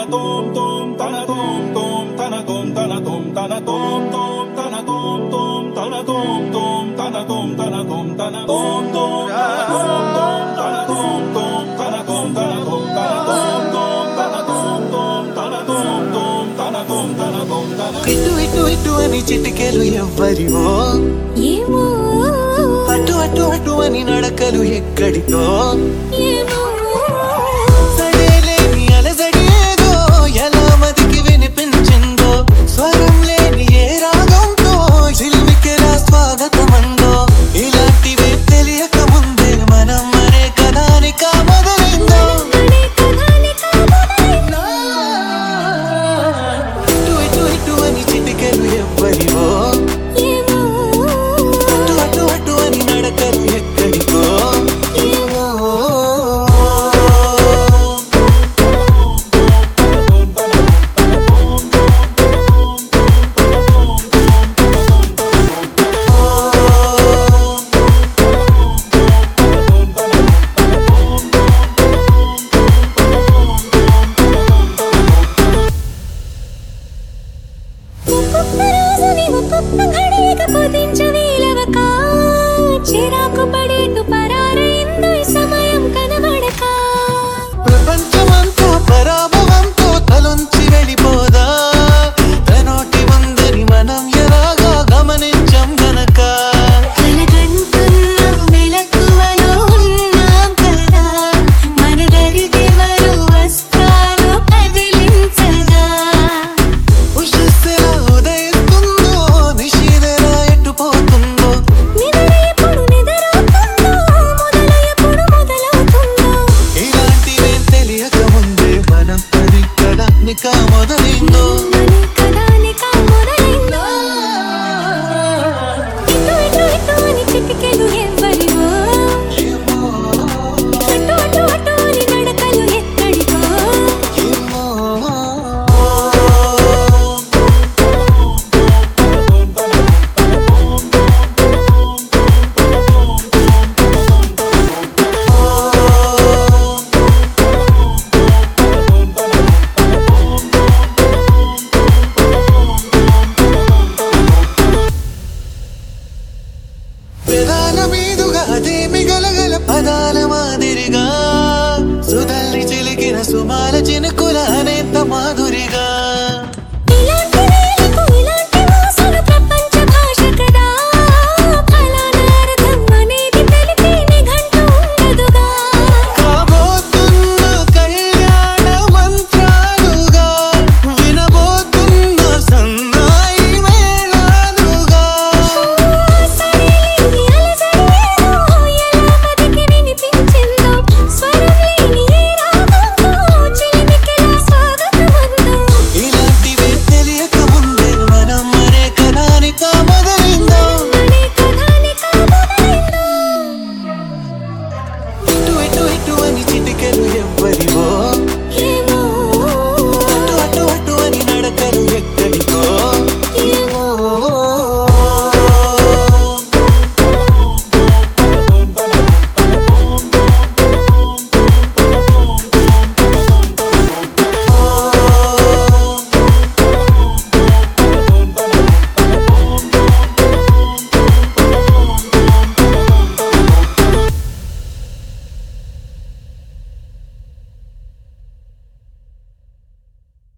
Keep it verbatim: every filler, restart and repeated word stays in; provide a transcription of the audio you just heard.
tom tom tana tom tom tana tom tana tom tana tom tom tana tom tom tana tom tom tana tom tana tom tana tom tom tom tom tana tom tom tana tom tana tom tana tom tom tana tom tom tana tom tom tana tom tana tom tana ఇటు ఇటు ఇటు అని చిటికెలు ఎవ్వరివో ఏమో అటు అటు అటు అని నడకలు ఎక్కడికో ఏమో సడేలేని అలజడి ఏదో ఎలా మదికి వినిపించిందో స్వరం లేని ఏ రాగంతో చిలిమికెలా స్వాగతమందో ఇలాంటివే తెలియక ముందే మనం మరే కథానిక మొదలైందో మనే కథానిక మొదలైందో ఇటు ఇటు ఇటు అని చిటికెలు ఎవ్వరివో ఏమో అటు అటు అటు అని నడకలు ఎక్కడికో ఏమో ఒక్కొక్క రోజుని ఒక్కొక్క ఘడియగా కుదించవేలవక చిరాకు పడేటు పరారైందో ఈ సమయం కనబడక ప్రపంచమంతా పరాభవంతో తలొంచి వెళ్ళిపోదా తనోటి ఉందని మనం ఎలాగా గమనించం గనక కలగంటున్నాం మెలకువలో ఉన్నాం కదా మన దరిదెవరు వస్తారో కదిలించగా ఉషస్సెలా ఉదయిస్తుందో నిశీదెలా ఎట్టుపోతుందో నిద్ర ఎప్పుడు నిద్రవుతుందో మొదలు ఎప్పుడు మొదలవుతుందో ఇలాంటివేం తెలియక ముందే మనం పది కదా నికా మొదలైందో మనే కథానిక మొదలైందో ఇటు ఇటు ఇటు అని చిటికెలు ఎవ్వరివో ఏమో అటు అటు అటు అని నడకలు ఎక్కడికో ఏమో పెదాల మీదుగా అదేమి గలగల పదాల మాదిరిగా సుధల్ని చిలికిన సుమాల చినుకుల